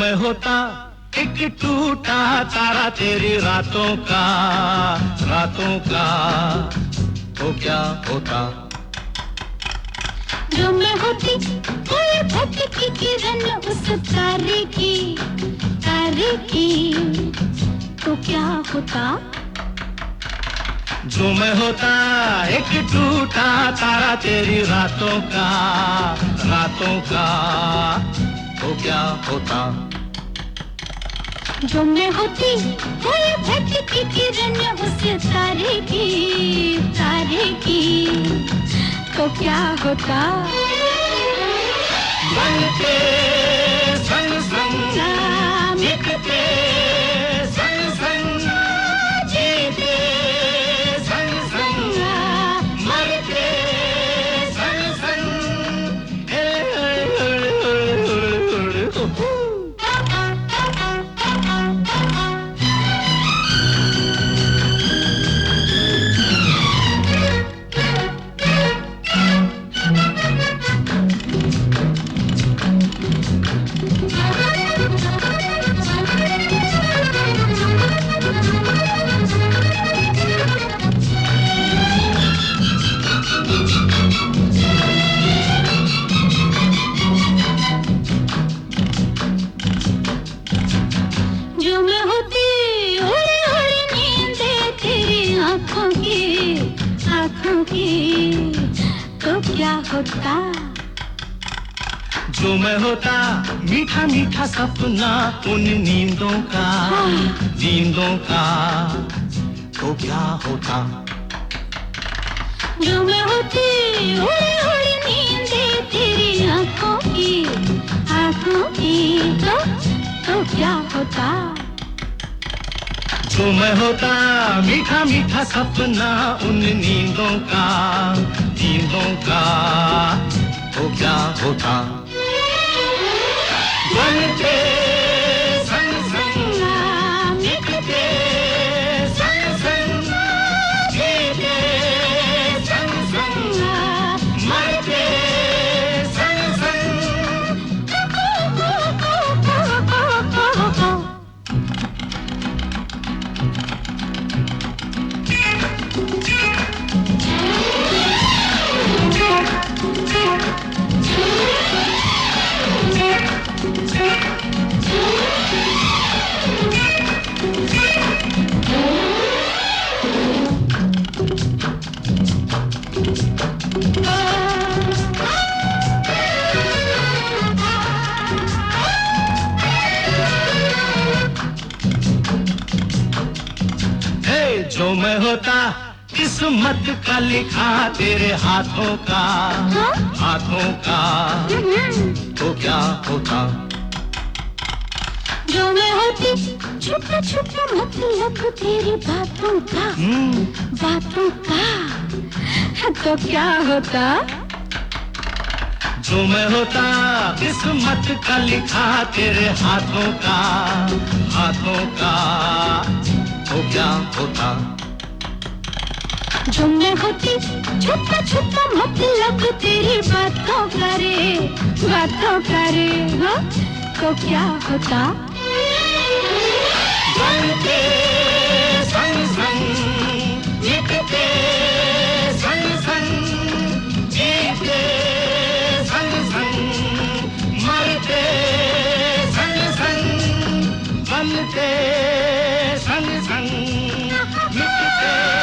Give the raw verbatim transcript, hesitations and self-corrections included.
मैं होता एक टूटा तारा तेरी रातों का, रातों का, तो क्या होता? जो मैं होती कोई भटकी किरण उस तारे की, तारे की, तो क्या होता? जो मैं होता एक टूटा तारा तेरी रातों का, रातों का, तो क्या होता? जो मैं होती कोई भटकी किरण उस तारे की, तारे की, तो क्या होता? बनते संग संग मिटते संग संग, जीते संग संग, मरते संग संग, हे तो क्या होता? जो मैं होता मीठा मीठा सपना उन नींदों का, नींदों का, तो क्या होता? जो मैं होती उड़ी उड़ी नींदे तेरी आँखों की, आँखों की, तो तो क्या होता? जो मैं होता मीठा मीठा सपना उन नींदों का, नींदों का, तो क्या होता? बनते संग संग मिटते संग संग, जीते संग संग, मरते संग संग। जो मैं होता किस्मत का लिखा तेरे हाथों का, हाँ? हाथों का, तो क्या होता? जो मैं होती छुपा छुपा मतलब तेरी बातों का, बातों का, तो क्या होता? जो मैं होता किस्मत का लिखा तेरे हाथों का, हाथों का, तो क्या होता? जो मैं होती छुपा छुपा मतलब तेरी बातों का रे, बातों का रे, हाँ? तो क्या होता? बनते संग संग मिटते संग संग, जीते संग संग, मरते संग संग, बनते संग संग मिटते